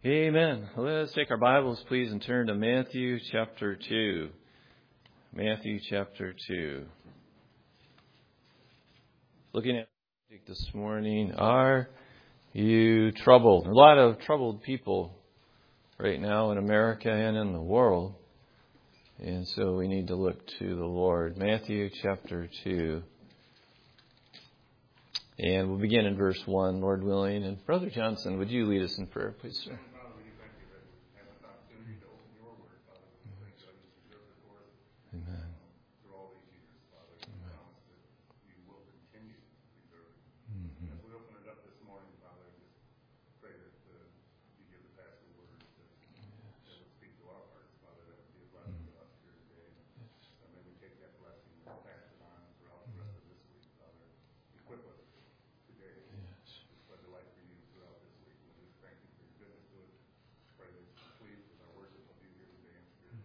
Amen. Let's take our Bibles, please, and turn to Matthew chapter 2. Matthew chapter 2. Looking at this morning, are you troubled? A lot of troubled people right now in America and in the world. And so we need to look to the Lord. Matthew chapter 2. And we'll begin in verse 1, Lord willing. And Brother Johnson, would you lead us in prayer, please, sir? Amen. Through all these years, Father, we promise that you will continue to preserve it. As we open it up this morning, Father, just pray that you give the pastor words that would speak to our hearts, Father, that would be a blessing to us here today. And may we take that blessing and pass it on throughout the rest of this week, Father. Equip us today to spread the light for you throughout this week. We just thank you for your goodness to us. Pray that you're pleased with our worship of you here today in spirit.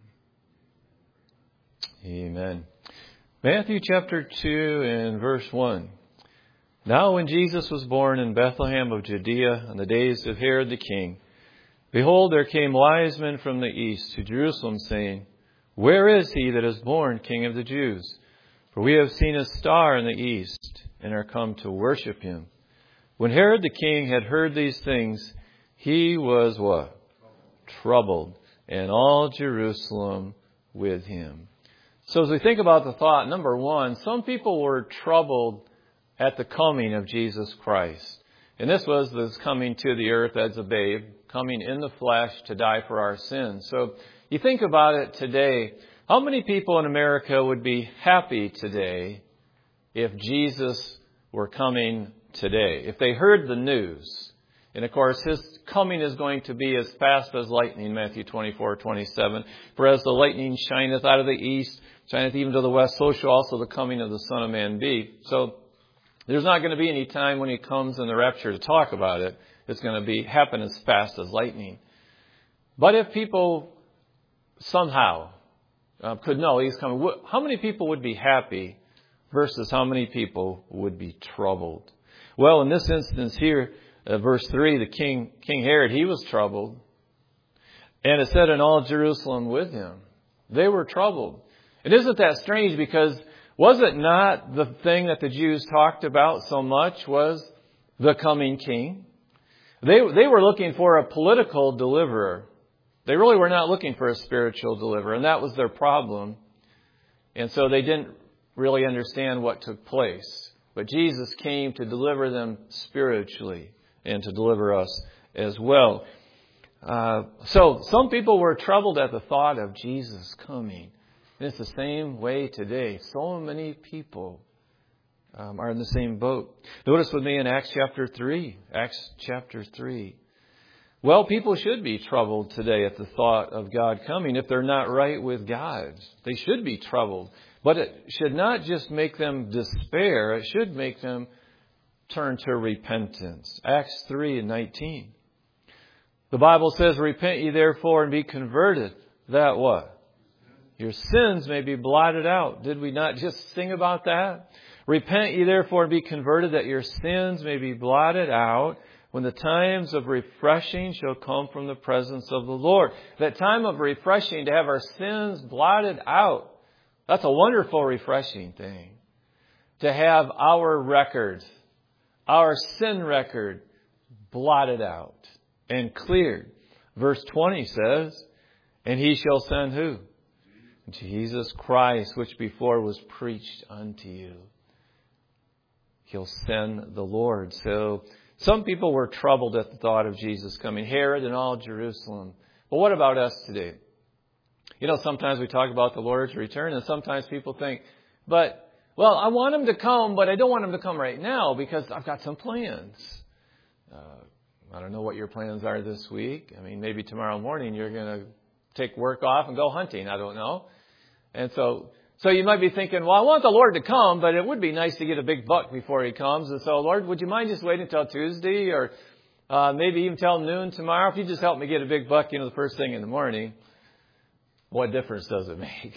Amen. Matthew chapter 2 and verse 1. Now when Jesus was born in Bethlehem of Judea in the days of Herod the king, behold, there came wise men from the east to Jerusalem, saying, Where is he that is born King of the Jews? For we have seen a star in the east, and are come to worship him. When Herod the king had heard these things, he was what? Troubled, and all Jerusalem with him. So as we think about the thought, number one, some people were troubled at the coming of Jesus Christ. And this was this coming to the earth as a babe, coming in the flesh to die for our sins. So you think about it today, how many people in America would be happy today if Jesus were coming today? If they heard the news. And of course, his coming is going to be as fast as lightning, Matthew 24:27. For as the lightning shineth out of the east, shineth even to the west, so shall also the coming of the Son of Man be. So there's not going to be any time when he comes in the rapture to talk about it. It's going to happen as fast as lightning. But if people somehow could know he's coming, how many people would be happy versus how many people would be troubled? Well, in this instance here, verse 3, the King Herod, he was troubled. And it said, in all Jerusalem with him. They were troubled. And isn't that strange? Because was it not the thing that the Jews talked about so much was the coming king? They were looking for a political deliverer. They really were not looking for a spiritual deliverer. And that was their problem. And so they didn't really understand what took place. But Jesus came to deliver them spiritually and to deliver us as well. So some people were troubled at the thought of Jesus coming. And it's the same way today. So many people are in the same boat. Notice with me in Acts chapter 3. Acts chapter 3. Well, people should be troubled today at the thought of God coming if they're not right with God. They should be troubled. But it should not just make them despair. It should make them turn to repentance. Acts 3:19. The Bible says, Repent ye therefore and be converted. That what? Your sins may be blotted out. Did we not just sing about that? Repent ye therefore and be converted, that your sins may be blotted out, when the times of refreshing shall come from the presence of the Lord. That time of refreshing, to have our sins blotted out, that's a wonderful, refreshing thing. To have our record, our sin record, blotted out and cleared. Verse 20 says, And he shall send who? Jesus Christ, which before was preached unto you. He'll send the Lord. So some people were troubled at the thought of Jesus coming. Herod and all Jerusalem. But what about us today? You know, sometimes we talk about the Lord's return, and sometimes people think, I want him to come, but I don't want him to come right now because I've got some plans. I don't know what your plans are this week. I mean, maybe tomorrow morning you're going to take work off and go hunting. I don't know. And so you might be thinking, well, I want the Lord to come, but it would be nice to get a big buck before he comes. And so, Lord, would you mind just waiting until Tuesday or maybe even till noon tomorrow? If you just help me get a big buck, the first thing in the morning, what difference does it make?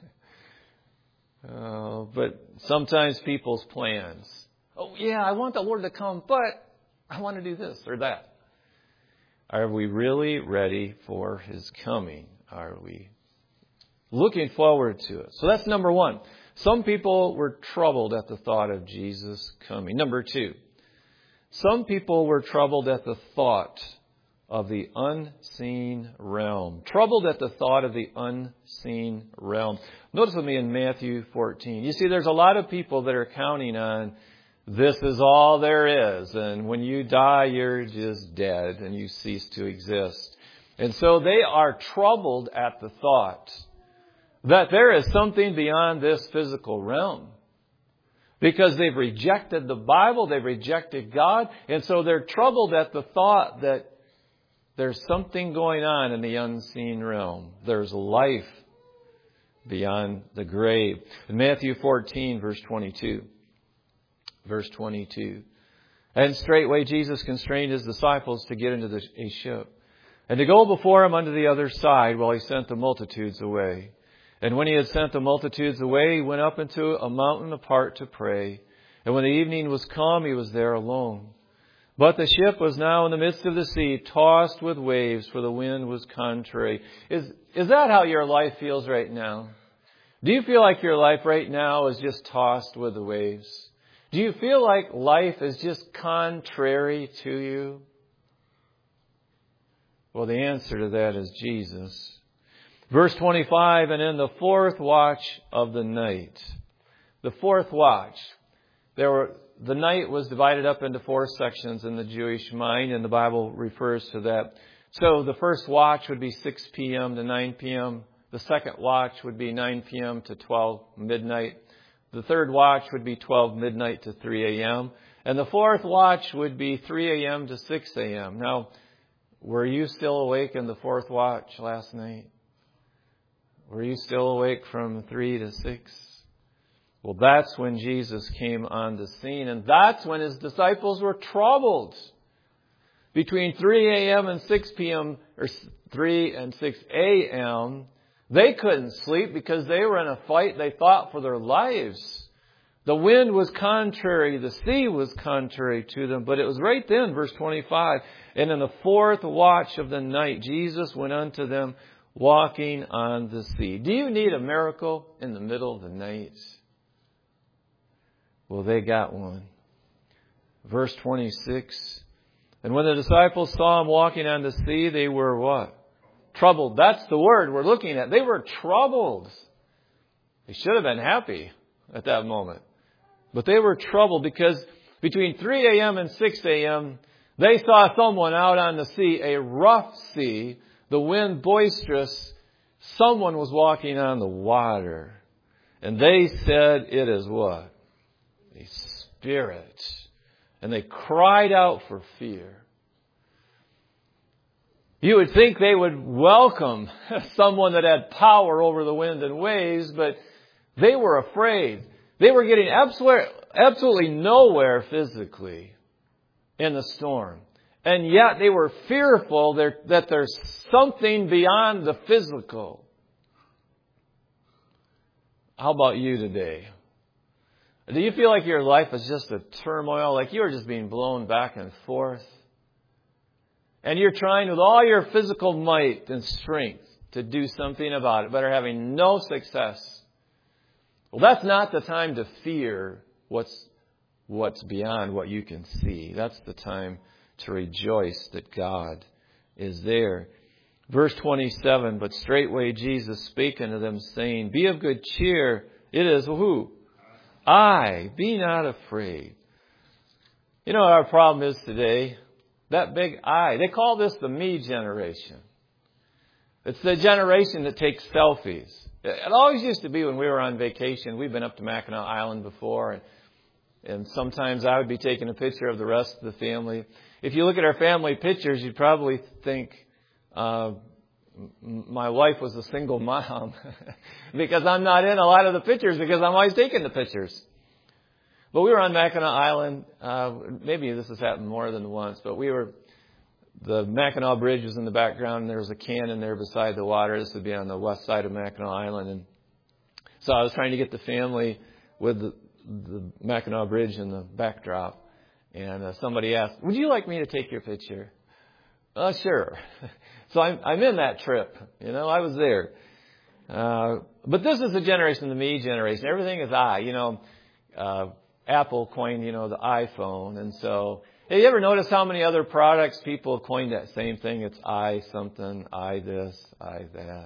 But sometimes people's plans. Oh, yeah, I want the Lord to come, but I want to do this or that. Are we really ready for His coming? Are we looking forward to it? So that's number one. Some people were troubled at the thought of Jesus coming. Number two, some people were troubled at the thought of the unseen realm. Troubled at the thought of the unseen realm. Notice with me in Matthew 14. You see, there's a lot of people that are counting on this is all there is. And when you die, you're just dead and you cease to exist. And so they are troubled at the thought that there is something beyond this physical realm. Because they've rejected the Bible, they've rejected God, and so they're troubled at the thought that there's something going on in the unseen realm. There's life beyond the grave. In Matthew 14, verse 22. Verse 22. And straightway Jesus constrained His disciples to get into a ship, and to go before Him unto the other side while He sent the multitudes away. And when He had sent the multitudes away, He went up into a mountain apart to pray. And when the evening was come, He was there alone. But the ship was now in the midst of the sea, tossed with waves, for the wind was contrary. Is that how your life feels right now? Do you feel like your life right now is just tossed with the waves? Do you feel like life is just contrary to you? Well, the answer to that is Jesus. Verse 25, and in the fourth watch of the night. The fourth watch. The night was divided up into 4 sections in the Jewish mind, and the Bible refers to that. So the first watch would be 6 p.m. to 9 p.m. The second watch would be 9 p.m. to 12 midnight. The third watch would be 12 midnight to 3 a.m. And the fourth watch would be 3 a.m. to 6 a.m. Now, were you still awake in the fourth watch last night? Were you still awake from 3 to 6? Well, that's when Jesus came on the scene, and that's when His disciples were troubled. Between 3 a.m. and 6 p.m., or 3 and 6 a.m., they couldn't sleep because they were in a fight, they thought, for their lives. The wind was contrary, the sea was contrary to them, but it was right then, verse 25, and in the fourth watch of the night, Jesus went unto them, walking on the sea. Do you need a miracle in the middle of the night? Well, they got one. Verse 26. And when the disciples saw Him walking on the sea, they were what? Troubled. That's the word we're looking at. They were troubled. They should have been happy at that moment. But they were troubled because between 3 a.m. and 6 a.m., they saw someone out on the sea, a rough sea, the wind boisterous. Someone was walking on the water. And they said, it is what? A spirit. And they cried out for fear. You would think they would welcome someone that had power over the wind and waves, but they were afraid. They were getting absolutely nowhere physically in the storm. And yet they were fearful that there's something beyond the physical. How about you today? Do you feel like your life is just a turmoil, like you're just being blown back and forth? And you're trying with all your physical might and strength to do something about it, but are having no success. Well, that's not the time to fear what's beyond what you can see. That's the time to rejoice that God is there. Verse 27, but straightway Jesus spake unto them, saying, be of good cheer. It is who? I. Be not afraid. You know what our problem is today? That big I. They call this the me generation. It's the generation that takes selfies. It always used to be when we were on vacation. We've been up to Mackinac Island before, and sometimes I would be taking a picture of the rest of the family. If you look at our family pictures, you'd probably think my wife was a single mom because I'm not in a lot of the pictures because I'm always taking the pictures. But we were on Mackinac Island. Maybe this has happened more than once, but the Mackinac Bridge was in the background, and there was a cannon there beside the water. This would be on the west side of Mackinac Island. And so I was trying to get the family with the Mackinac Bridge in the backdrop. And somebody asked, would you like me to take your picture? Sure. So I'm in that trip. I was there. But this is the generation, the me generation. Everything is I. Apple coined, the iPhone. And so, have you ever noticed how many other products people have coined that same thing? It's I something, I this, I that.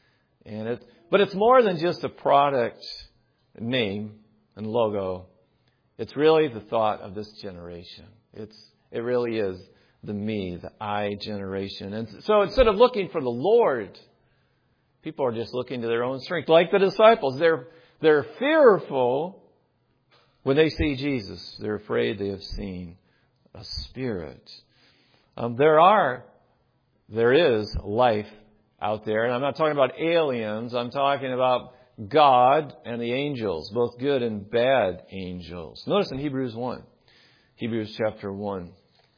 But it's more than just a product name and logo. It's really the thought of this generation. It really is the me, the I generation. And so instead of looking for the Lord, people are just looking to their own strength. Like the disciples, they're fearful when they see Jesus. They're afraid they have seen a spirit. There is life out there. And I'm not talking about aliens. I'm talking about God and the angels, both good and bad angels. Notice in Hebrews chapter 1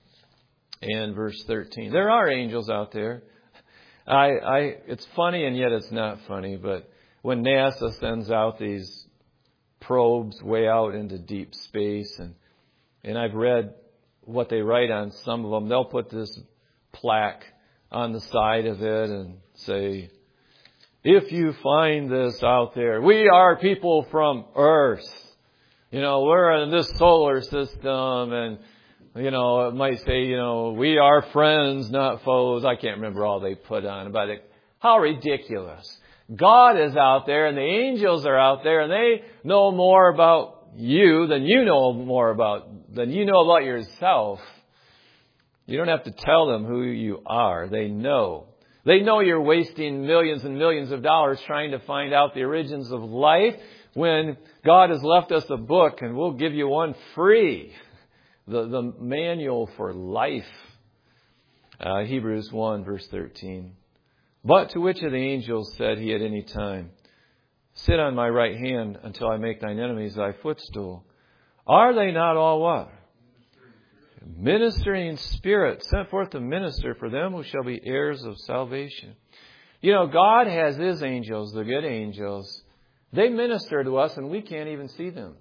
and verse 13. There are angels out there. It's funny and yet it's not funny, but when NASA sends out these probes way out into deep space, and I've read what they write on some of them, they'll put this plaque on the side of it and say, if you find this out there, we are people from Earth. We're in this solar system, and it might say, we are friends, not foes. I can't remember all they put on about it. How ridiculous. God is out there and the angels are out there and they know more about you than you know about yourself. You don't have to tell them who you are. They know. They know you're wasting millions and millions of dollars trying to find out the origins of life when God has left us a book, and we'll give you one free. The manual for life. Hebrews 1 verse 13. But to which of the angels said he at any time, sit on my right hand until I make thine enemies thy footstool? Are they not all what? Ministering spirits, sent forth to minister for them who shall be heirs of salvation. God has His angels, the good angels. They minister to us and we can't even see them.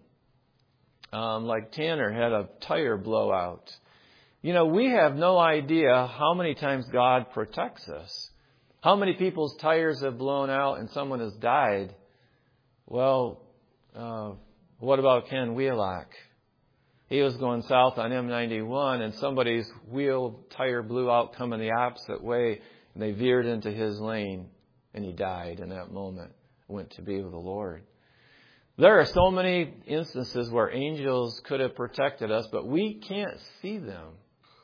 Like Tanner had a tire blowout. We have no idea how many times God protects us. How many people's tires have blown out and someone has died? Well, what about Ken Wheelock? He was going south on M91 and somebody's wheel tire blew out coming the opposite way, and they veered into his lane and he died in that moment. Went to be with the Lord. There are so many instances where angels could have protected us, but we can't see them.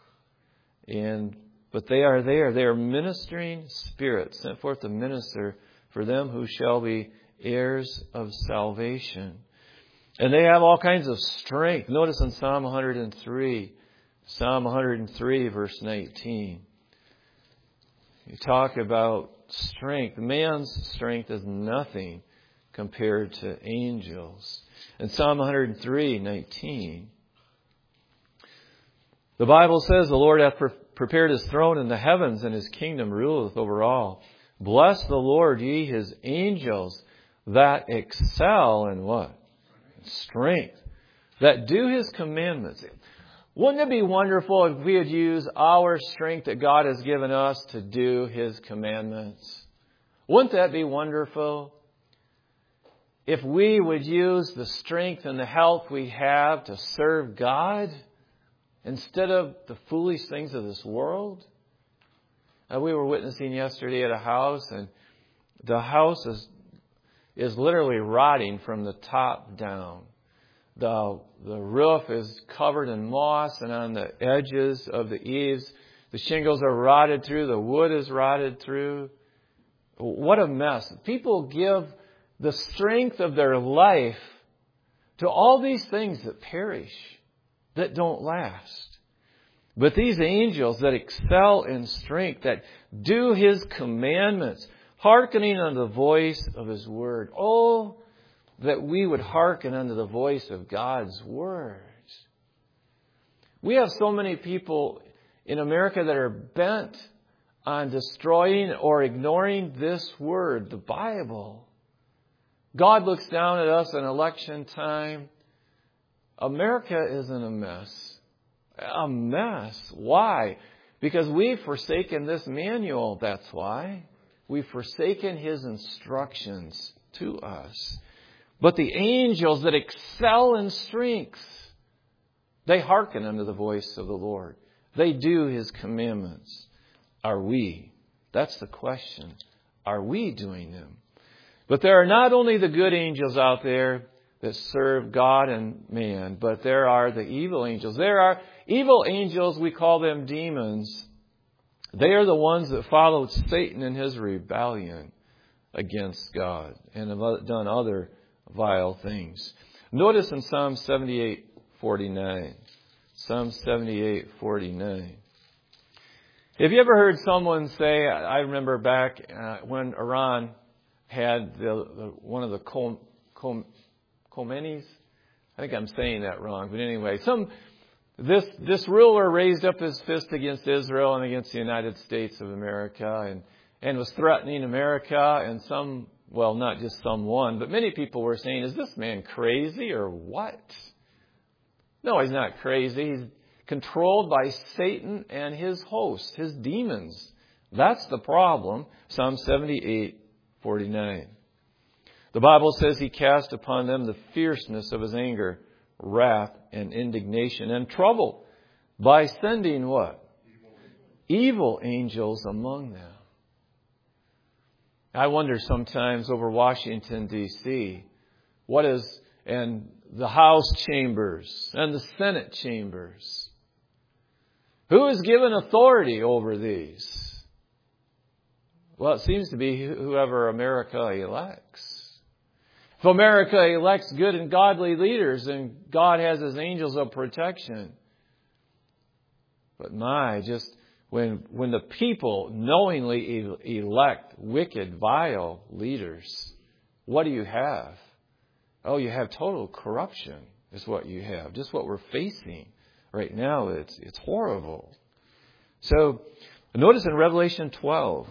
But they are there. They are ministering spirits, sent forth to minister for them who shall be heirs of salvation. And they have all kinds of strength. Notice in Psalm 103 verse 19. You talk about strength. Man's strength is nothing compared to angels. In Psalm 103:19, the Bible says, the Lord hath prepared His throne in the heavens, and His kingdom ruleth over all. Bless the Lord, ye His angels, that excel in what? Strength. That do His commandments. Wouldn't it be wonderful if we would use our strength that God has given us to do His commandments? Wouldn't that be wonderful? If we would use the strength and the health we have to serve God instead of the foolish things of this world. We were witnessing yesterday at a house, and the house is literally rotting from the top down. The roof is covered in moss, and on the edges of the eaves, the shingles are rotted through, the wood is rotted through. What a mess. People give the strength of their life to all these things that perish, that don't last. But these angels that excel in strength, that do His commandments, hearkening unto the voice of His word. Oh, that we would hearken unto the voice of God's word. We have so many people in America that are bent on destroying or ignoring this word, the Bible. God looks down at us in election time. America is in a mess. A mess. Why? Because we've forsaken this manual, that's why. We've forsaken His instructions to us. But the angels that excel in strength, they hearken unto the voice of the Lord. They do His commandments. Are we? That's the question. Are we doing them? But there are not only the good angels out there that serve God and man, but there are the evil angels. There are evil angels, we call them demons. They are the ones that followed Satan in his rebellion against God and have done other vile things. Notice in Psalm 78:49. Psalm 78:49. Have you ever heard someone say, I remember back when Iran had one of the Khomeinis. I think I'm saying that wrong, but anyway, this ruler raised up his fist against Israel and against the United States of America and was threatening America, and not just someone, but many people were saying, is this man crazy or what? No, he's not crazy. He's controlled by Satan and his hosts, his demons. That's the problem. Psalm 78:49. The Bible says He cast upon them the fierceness of His anger, wrath and indignation and trouble by sending what? Evil angels among them. I wonder sometimes over Washington, D.C., and the House chambers and the Senate chambers. Who is given authority over these? Well, it seems to be whoever America elects. If America elects good and godly leaders, then God has His angels of protection. But when the people knowingly elect wicked, vile leaders, what do you have? Oh, you have total corruption is what you have. Just what we're facing right now. It's horrible. So notice in Revelation 12,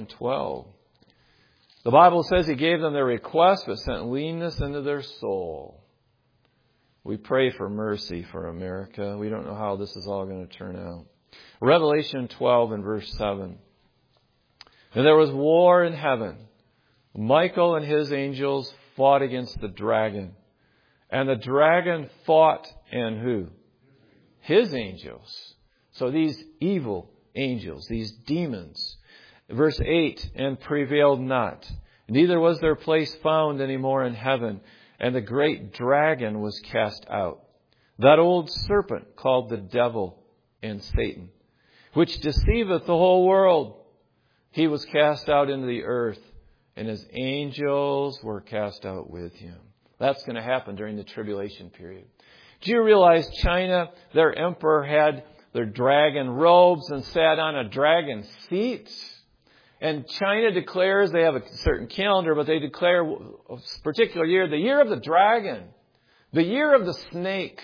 the Bible says He gave them their request, but sent leanness into their soul. We pray for mercy for America. We don't know how this is all going to turn out. Revelation 12 and verse 7. And there was war in heaven. Michael and his angels fought against the dragon. And the dragon fought and who? His angels. So these evil angels, these demons. Verse 8, and prevailed not. Neither was their place found any more in heaven. And the great dragon was cast out. That old serpent called the devil and Satan, which deceiveth the whole world. He was cast out into the earth, and his angels were cast out with him. That's going to happen during the tribulation period. Do you realize China, their emperor had their dragon robes and sat on a dragon seat? And China declares, they have a certain calendar, but they declare a particular year, the year of the dragon, the year of the snake.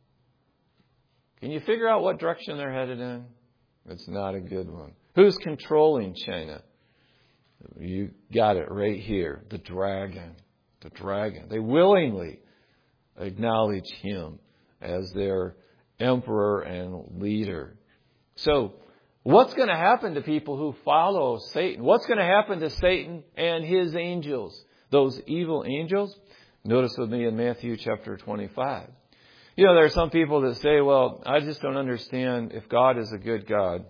Can you figure out what direction they're headed in? It's not a good one. Who's controlling China? You got it right here. The dragon. The dragon. They willingly acknowledge him as their emperor and leader. So, what's going to happen to people who follow Satan? What's going to happen to Satan and his angels? Those evil angels? Notice with me in Matthew chapter 25. You know, there are some people that say, well, I just don't understand if God is a good God,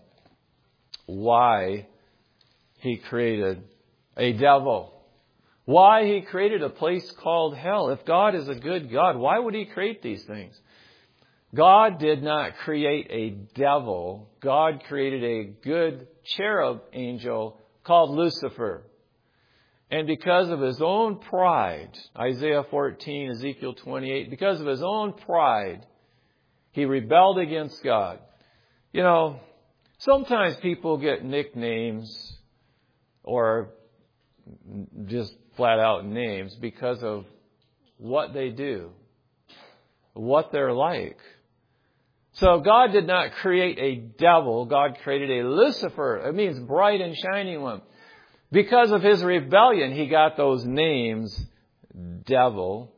why He created a devil. Why He created a place called hell. If God is a good God, why would He create these things? God did not create a devil. God created a good cherub angel called Lucifer. And because of his own pride, Isaiah 14, Ezekiel 28, because of his own pride, he rebelled against God. You know, sometimes people get nicknames or just flat out names because of what they do, what they're like. So God did not create a devil. God created a Lucifer. It means bright and shining one. Because of his rebellion, he got those names: devil,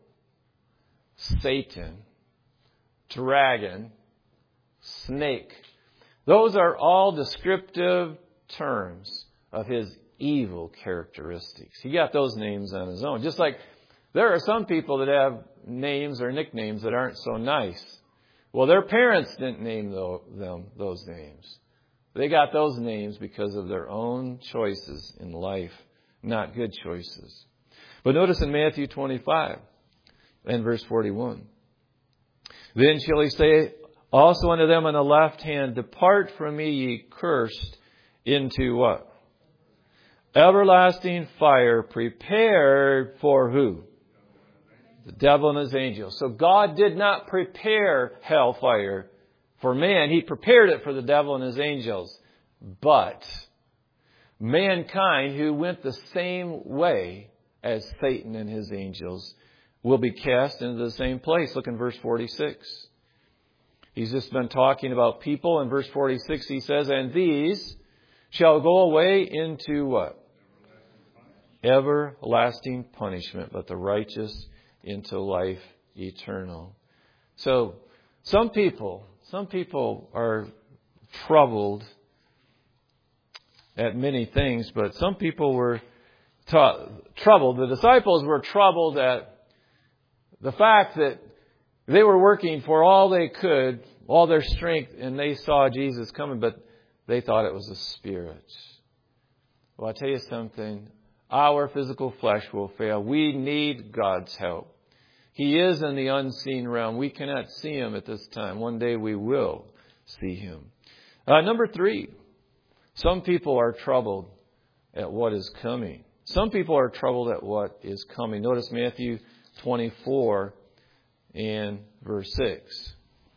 Satan, dragon, snake. Those are all descriptive terms of his evil characteristics. He got those names on his own. Just like there are some people that have names or nicknames that aren't so nice. Well, their parents didn't name them those names. They got those names because of their own choices in life, not good choices. But notice in Matthew 25 and verse 41. Then shall he say also unto them on the left hand, Depart from me, ye cursed, into what? Everlasting fire prepared for who? The devil and his angels. So God did not prepare hellfire for man. He prepared it for the devil and his angels. But mankind, who went the same way as Satan and his angels, will be cast into the same place. Look in verse 46. He's just been talking about people. In verse 46 he says, And these shall go away into what? Everlasting punishment, but the righteous into life eternal. So some people are troubled at many things, but some people were troubled. The disciples were troubled at the fact that they were working for all they could, all their strength, and they saw Jesus coming, but they thought it was a spirit. Well, I'll tell you something. Our physical flesh will fail. We need God's help. He is in the unseen realm. We cannot see Him at this time. One day we will see Him. Number 3, some people are troubled at what is coming. Some people are troubled at what is coming. Notice Matthew 24 and verse 6.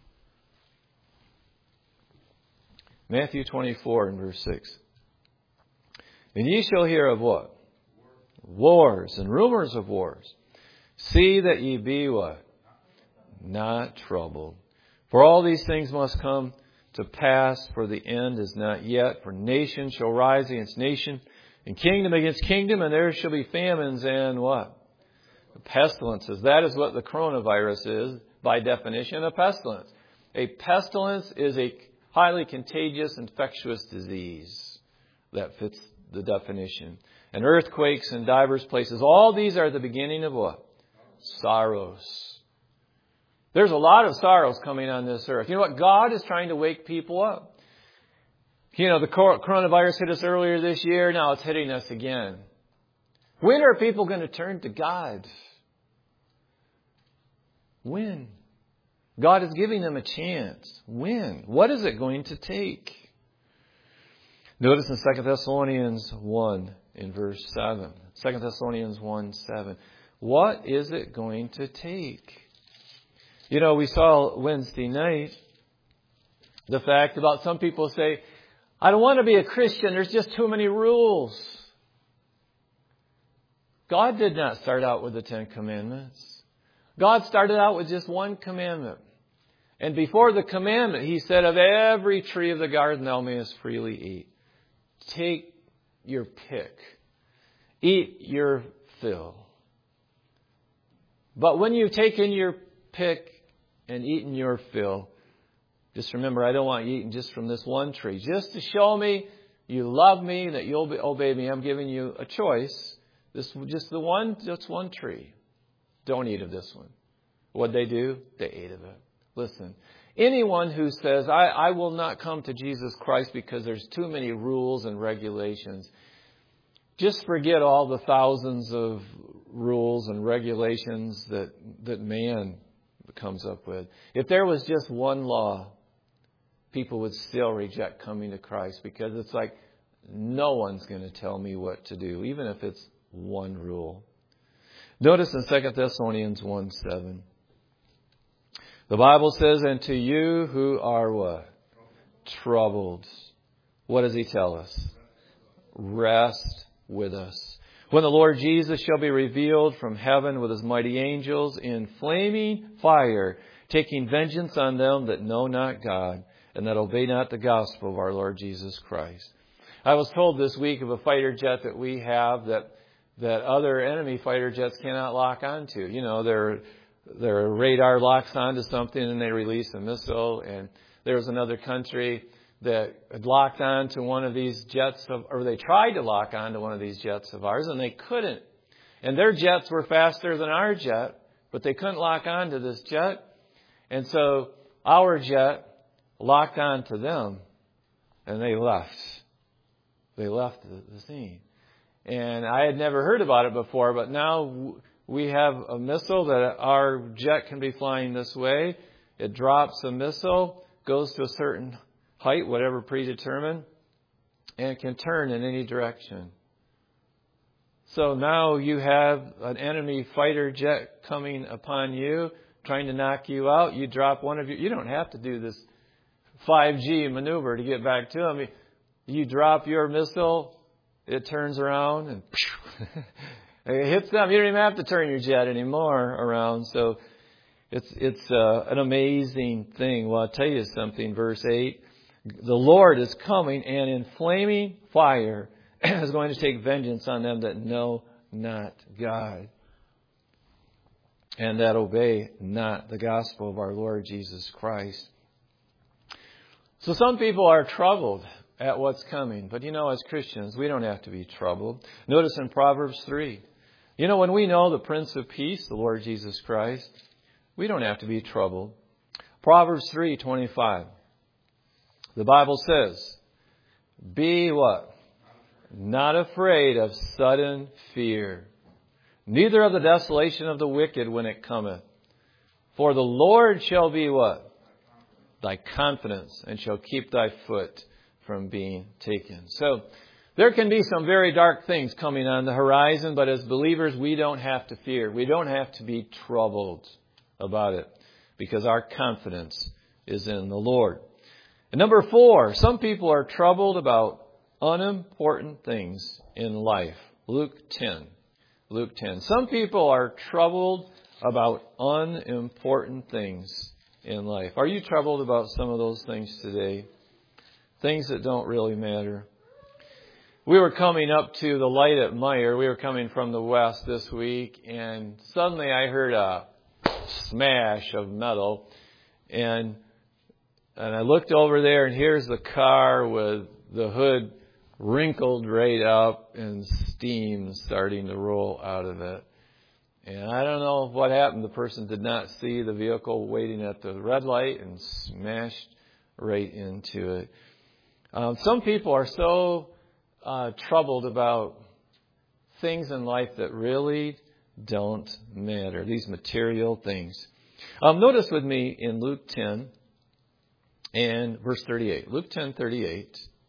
Matthew 24 and verse 6. And ye shall hear of what? Wars and rumors of wars. See that ye be what? Not troubled. For all these things must come to pass, for the end is not yet. For nation shall rise against nation, and kingdom against kingdom, and there shall be famines and what? Pestilences. That is what the coronavirus is, by definition, a pestilence. A pestilence is a highly contagious, infectious disease. That fits the definition. And earthquakes in divers places. All these are the beginning of what? Sorrows. There's a lot of sorrows coming on this earth. You know what? God is trying to wake people up. You know, the coronavirus hit us earlier this year. Now it's hitting us again. When are people going to turn to God? When? God is giving them a chance. When? What is it going to take? Notice in 2 Thessalonians 1 in verse 7. 2 Thessalonians 1:7. What is it going to take? You know, we saw Wednesday night the fact about some people say, I don't want to be a Christian. There's just too many rules. God did not start out with the 10 Commandments. God started out with just one commandment. And before the commandment, He said, of every tree of the garden thou mayest freely eat. Take your pick. Eat your fill. But when you've taken your pick and eaten your fill, just remember, I don't want you eating just from this one tree. Just to show me you love me, that you'll obey me, I'm giving you a choice. Just one tree. Don't eat of this one. What'd they do? They ate of it. Listen, anyone who says, I will not come to Jesus Christ because there's too many rules and regulations, just forget all the thousands of rules and regulations that man comes up with. If there was just one law, people would still reject coming to Christ, because it's like, no one's going to tell me what to do, even if it's one rule. Notice in 2 Thessalonians 1:7. The Bible says, and to you who are what? Troubled. What does He tell us? Rest with us. When the Lord Jesus shall be revealed from heaven with His mighty angels in flaming fire, taking vengeance on them that know not God, and that obey not the gospel of our Lord Jesus Christ. I was told this week of a fighter jet that we have that other enemy fighter jets cannot lock onto. You know, their radar locks onto something and they release a missile. And there was another country that had locked on to one of these jets, or they tried to lock on to one of these jets of ours, and they couldn't. And their jets were faster than our jet, but they couldn't lock on to this jet. And so our jet locked on to them, and they left. They left the scene. And I had never heard about it before, but now we have a missile that our jet can be flying this way. It drops a missile, goes to a certain height, whatever predetermined, and it can turn in any direction. So now you have an enemy fighter jet coming upon you, trying to knock you out. You drop one of your... You don't have to do this 5G maneuver to get back to them. You drop your missile, it turns around and it hits them. You don't even have to turn your jet anymore around. So it's an amazing thing. Well, I'll tell you something. Verse 8, the Lord is coming, and in flaming fire is going to take vengeance on them that know not God and that obey not the gospel of our Lord Jesus Christ. So some people are troubled at what's coming. But as Christians, we don't have to be troubled. Notice in Proverbs 3, when we know the Prince of Peace, the Lord Jesus Christ, we don't have to be troubled. Proverbs 3:25. The Bible says, be what? Not afraid of sudden fear, neither of the desolation of the wicked when it cometh. For the Lord shall be what? Thy confidence, and shall keep thy foot from being taken. So there can be some very dark things coming on the horizon, but as believers, we don't have to fear. We don't have to be troubled about it, because our confidence is in the Lord. And number 4, some people are troubled about unimportant things in life. Luke 10. Some people are troubled about unimportant things in life. Are you troubled about some of those things today? Things that don't really matter. We were coming up to the light at Meyer. We were coming from the west this week, and suddenly I heard a smash of metal, and I looked over there, and here's the car with the hood wrinkled right up and steam starting to roll out of it. And I don't know what happened. The person did not see the vehicle waiting at the red light and smashed right into it. Some people are so troubled about things in life that really don't matter. These material things. Notice with me in Luke 10 and verse 38. Luke 10:38.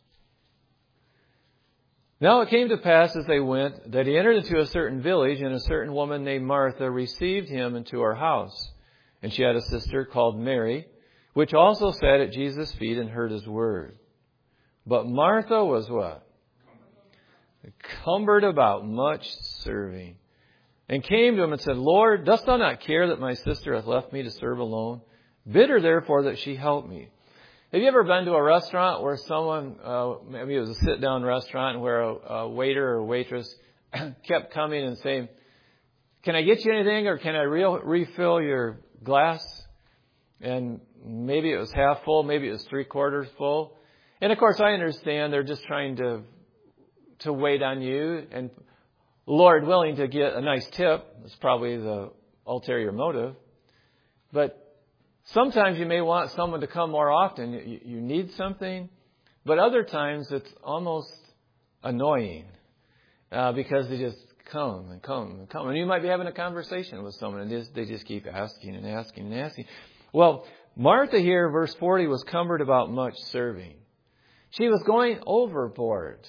Now it came to pass as they went that he entered into a certain village, and a certain woman named Martha received him into her house. And she had a sister called Mary, which also sat at Jesus' feet and heard his word. But Martha was what? Cumbered about much serving. And came to him and said, Lord, dost thou not care that my sister hath left me to serve alone? Bid her therefore that she help me. Have you ever been to a restaurant where someone, maybe it was a sit-down restaurant, where a waiter or waitress kept coming and saying, can I get you anything, or can I refill your glass? And maybe it was half full, maybe it was 3/4 full. And of course I understand they're just trying to wait on you, and Lord willing to get a nice tip. That's probably the ulterior motive. But sometimes you may want someone to come more often. You need something. But other times it's almost annoying because they just come and come and come. And you might be having a conversation with someone, and they just keep asking and asking and asking. Well, Martha here, verse 40, was cumbered about much serving. She was going overboard.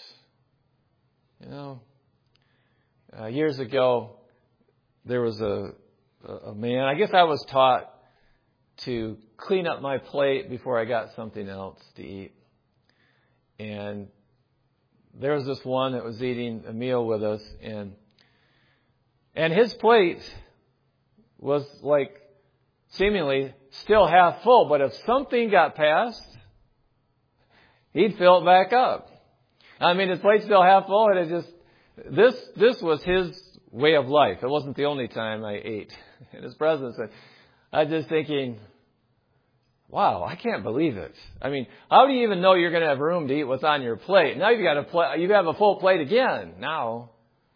Years ago, there was a man. I guess I was taught to clean up my plate before I got something else to eat. And there was this one that was eating a meal with us, and his plate was like seemingly still half full, but if something got passed, he'd fill it back up. I mean, his plate's still half full, and it just, this was his way of life. It wasn't the only time I ate in his presence. I was just thinking, Wow, I can't believe it. I mean, how do you even know you're going to have room to eat what's on your plate? Now you have a full plate again. Now,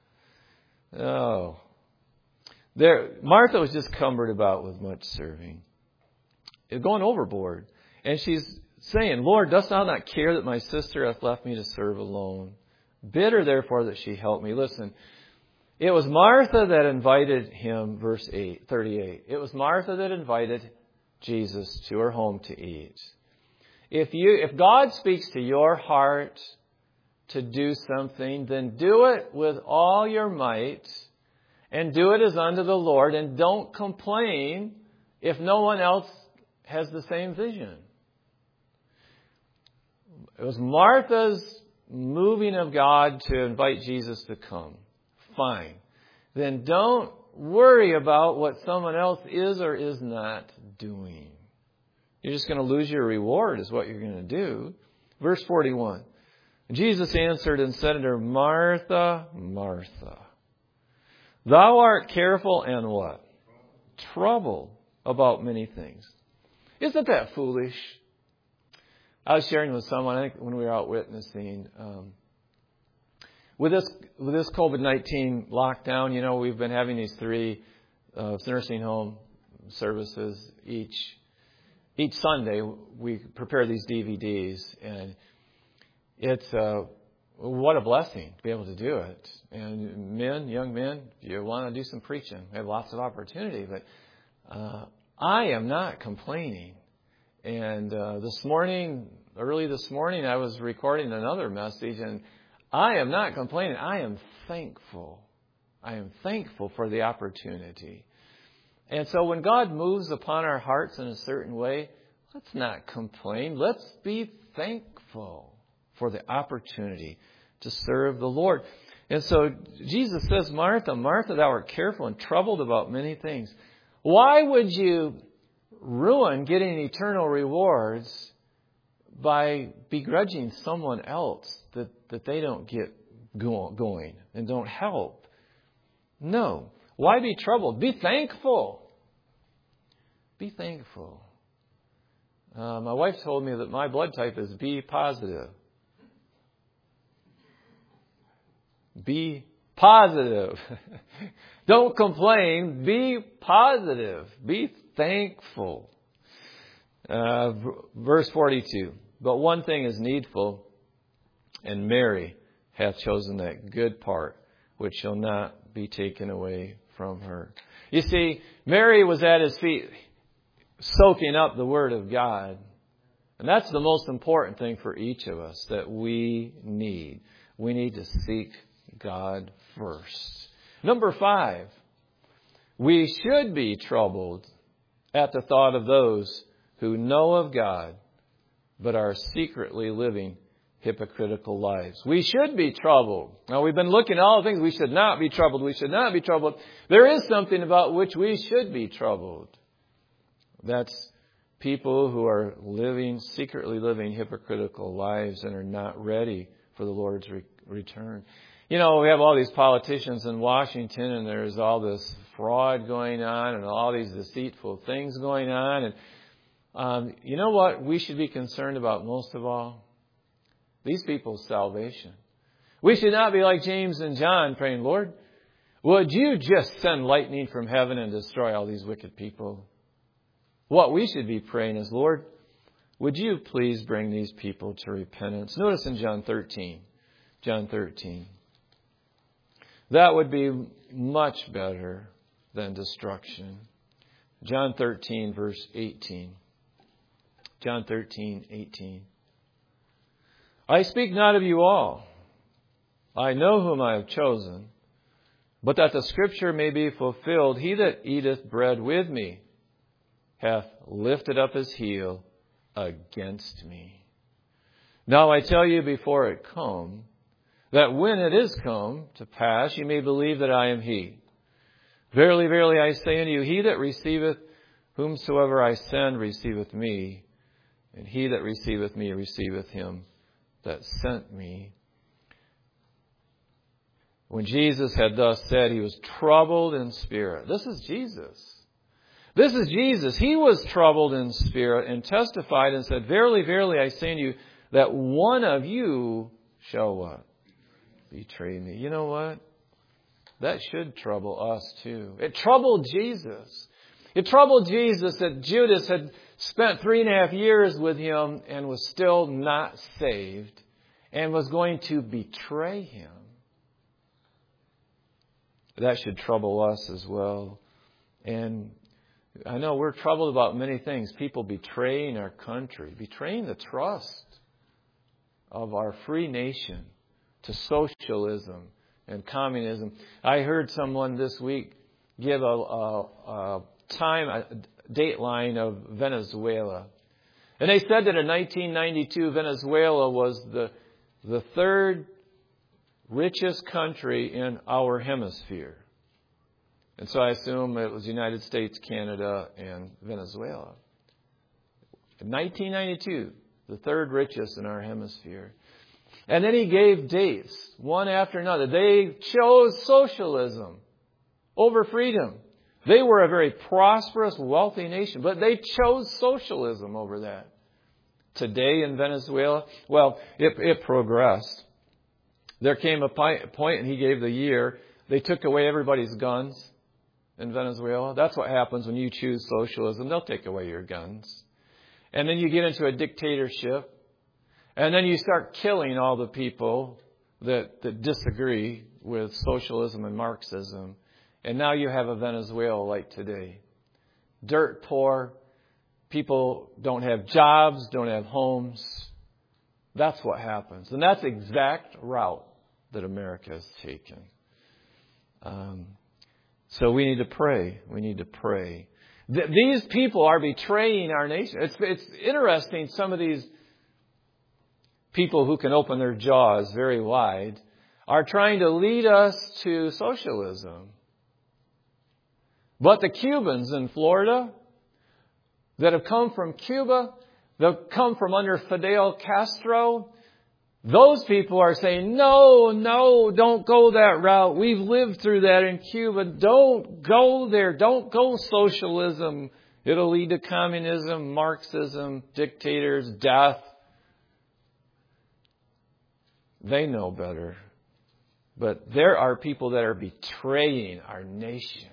Martha was just cumbered about with much serving, going overboard, and she's saying, "Lord, dost thou not care that my sister hath left me to serve alone? Bid her therefore that she help me." Listen, it was Martha that invited him. Verse 38. It was Martha that invited Jesus to her home to eat. If God speaks to your heart to do something, then do it with all your might and do it as unto the Lord, and don't complain if no one else has the same vision. It was Martha's moving of God to invite Jesus to come. Fine. Then don't worry about what someone else is or is not doing. You're just going to lose your reward is what you're going to do. Verse 41. Jesus answered and said unto her, "Martha, Martha, thou art careful and" what? Troubled about many things. Isn't that foolish? I was sharing with someone, I think when we were out witnessing, with this COVID-19 lockdown, we've been having these 3 nursing home services each Sunday. We prepare these DVDs, and it's what a blessing to be able to do it. And young men, if you want to do some preaching, we have lots of opportunity. But I am not complaining. And early this morning, I was recording another message, and I am not complaining. I am thankful. I am thankful for the opportunity. And so when God moves upon our hearts in a certain way, let's not complain. Let's be thankful for the opportunity to serve the Lord. And so Jesus says, "Martha, Martha, thou art careful and troubled about many things." Why would you ruin getting eternal rewards by begrudging someone else that they don't get going and don't help? No. Why be troubled? Be thankful. Be thankful. My wife told me that my blood type is B positive. Be positive. Don't complain. Be positive. Be thankful. Verse 42. But one thing is needful, and Mary hath chosen that good part, which shall not be taken away from her. You see, Mary was at his feet, soaking up the Word of God. And that's the most important thing for each of us that we need. We need to seek God first. Number 5, we should be troubled at the thought of those who know of God, but are secretly living hypocritical lives. We should be troubled. Now, we've been looking at all the things we should not be troubled. We should not be troubled. There is something about which we should be troubled. That's people who are secretly living hypocritical lives and are not ready for the Lord's return. We have all these politicians in Washington, and there's all this fraud going on and all these deceitful things going on. And you know what we should be concerned about most of all? These people's salvation. We should not be like James and John praying, "Lord, would you just send lightning from heaven and destroy all these wicked people?" What we should be praying is, "Lord, would you please bring these people to repentance?" Notice in John 13. John 13. That would be much better than destruction. John 13, verse 18. John 13, 18. "I speak not of you all. I know whom I have chosen, but that the Scripture may be fulfilled, he that eateth bread with me hath lifted up his heel against me. Now I tell you before it come, that when it is come to pass, ye may believe that I am he. Verily, verily, I say unto you, he that receiveth whomsoever I send receiveth me, and he that receiveth me receiveth him that sent me." When Jesus had thus said, he was troubled in spirit. This is Jesus. This is Jesus. He was troubled in spirit and testified and said, Verily, verily, I say unto you, that one of you shall what? Betray me. You know what? That should trouble us too. It troubled Jesus. It troubled Jesus that Judas had spent 3.5 years with him and was still not saved and was going to betray him. That should trouble us as well. And I know we're troubled about many things. People betraying our country, betraying the trust of our free nation to socialism and communism. I heard someone this week give a dateline of Venezuela. And they said that in 1992, Venezuela was the third richest country in our hemisphere. And so I assume it was the United States, Canada, and Venezuela. In 1992, the third richest in our hemisphere. And then he gave dates, one after another. They chose socialism over freedom. They were a very prosperous, wealthy nation, but they chose socialism over that. Today in Venezuela, well, it progressed. There came a point, and he gave the year, they took away everybody's guns in Venezuela. That's what happens when you choose socialism. They'll take away your guns. And then you get into a dictatorship. And then you start killing all the people that disagree with socialism and Marxism. And now you have a Venezuela like today. Dirt poor. People don't have jobs, don't have homes. That's what happens. And that's the exact route that America has taken. So we need to pray. We need to pray. These people are betraying our nation. It's interesting, some of these people who can open their jaws very wide are trying to lead us to socialism. But the Cubans in Florida that have come from Cuba, that have come from under Fidel Castro, those people are saying, no, don't go that route. We've lived through that in Cuba. Don't go there. Don't go socialism. It'll lead to communism, Marxism, dictators, death. They know better. But there are people that are betraying our nation.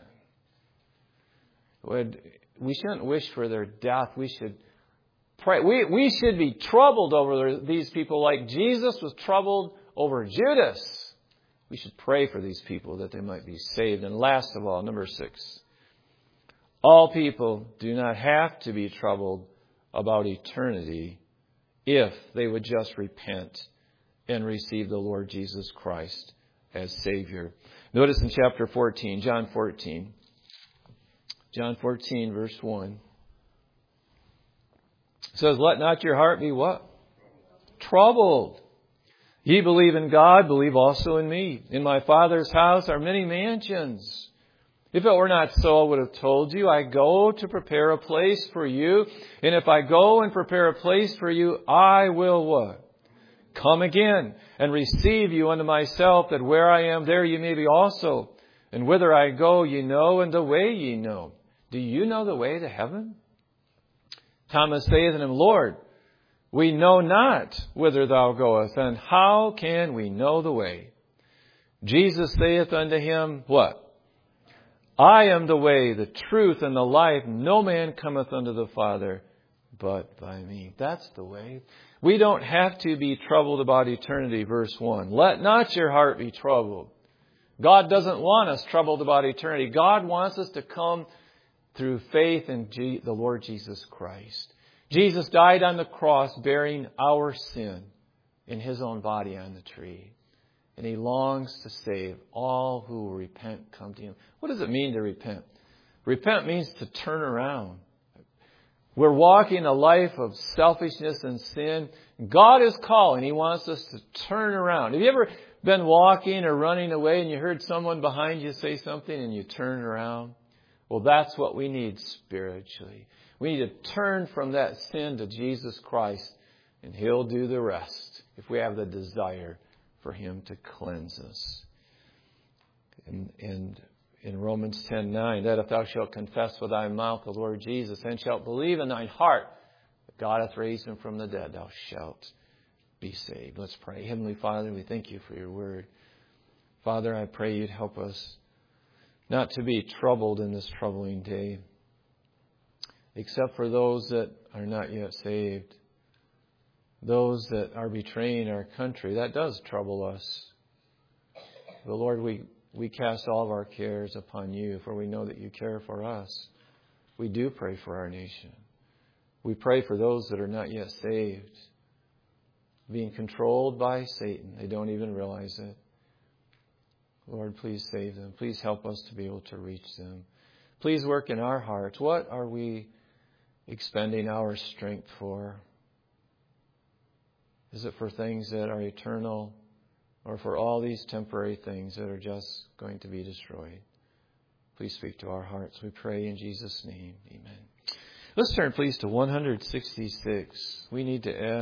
We shouldn't wish for their death. We should pray. We should be troubled over these people like Jesus was troubled over Judas. We should pray for these people that they might be saved. And last of all, number 6. All people do not have to be troubled about eternity if they would just repent and receive the Lord Jesus Christ as Savior. Notice in chapter 14, John 14, verse 1. It says, let not your heart be what? Troubled. Ye believe in God, believe also in me. In my Father's house are many mansions. If it were not so, I would have told you, I go to prepare a place for you. And if I go and prepare a place for you, I will what? Come again and receive you unto myself, that where I am, there ye may be also. And whither I go, ye know, and the way ye know. Do you know the way to heaven? Thomas saith unto him, Lord, we know not whither thou goest, and how can we know the way? Jesus saith unto him, what? I am the way, the truth, and the life. No man cometh unto the Father but by me. That's the way. We don't have to be troubled about eternity, verse 1. Let not your heart be troubled. God doesn't want us troubled about eternity. God wants us to come through faith in the Lord Jesus Christ. Jesus died on the cross bearing our sin in His own body on the tree. And He longs to save all who will repent, come to Him. What does it mean to repent? Repent means to turn around. We're walking a life of selfishness and sin. God is calling. He wants us to turn around. Have you ever been walking or running away and you heard someone behind you say something and you turn around? Well, that's what we need spiritually. We need to turn from that sin to Jesus Christ, and He'll do the rest if we have the desire for Him to cleanse us. And in Romans 10:9, that if thou shalt confess with thy mouth the Lord Jesus, and shalt believe in thine heart that God hath raised him from the dead, thou shalt be saved. Let's pray. Heavenly Father, we thank you for your word. Father, I pray you'd help us not to be troubled in this troubling day, except for those that are not yet saved, those that are betraying our country. That does trouble us. But Lord, we cast all of our cares upon you, for we know that you care for us. We do pray for our nation. We pray for those that are not yet saved, being controlled by Satan. They don't even realize it. Lord, please save them. Please help us to be able to reach them. Please work in our hearts. What are we expending our strength for? Is it for things that are eternal, or for all these temporary things that are just going to be destroyed? Please speak to our hearts. We pray in Jesus' name. Amen. Let's turn, please, to 166. We need to add